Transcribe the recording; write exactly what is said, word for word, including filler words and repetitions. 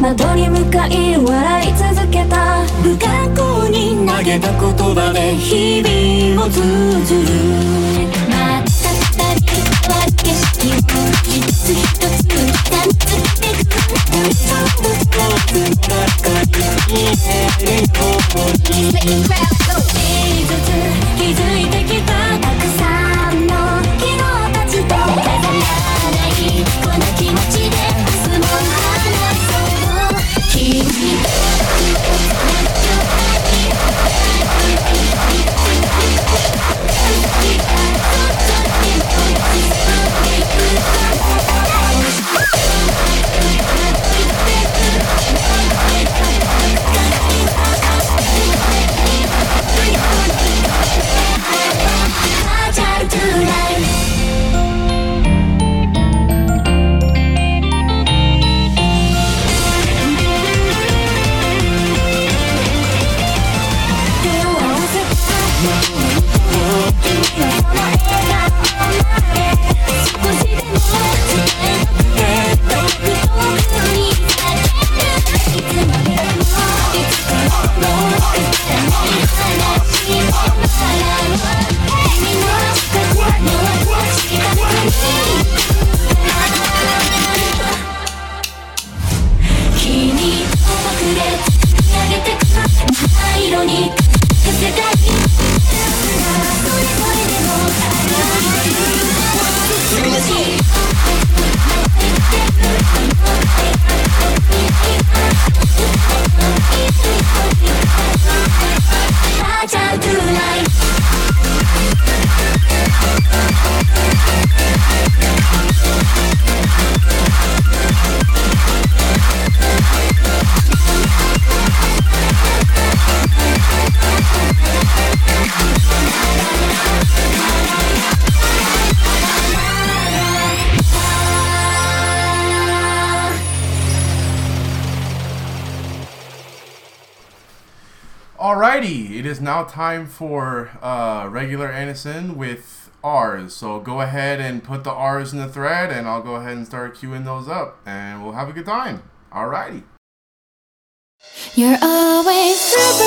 窓に向かい笑い続けた。不格好に投げた言葉で日々を綴る。また二人変わる景色を一つ一つ感じてく。そうぶつかるばかり見えるように。一つ気づいてきた。たくさんの昨日たちと飾らないこの気持ちで明日も話そう。君と Alrighty, it is now time for uh, regular Anderson with R's. So go ahead and put the R's in the thread, and I'll go ahead and start queuing those up, and we'll have a good time. Alrighty. You're always super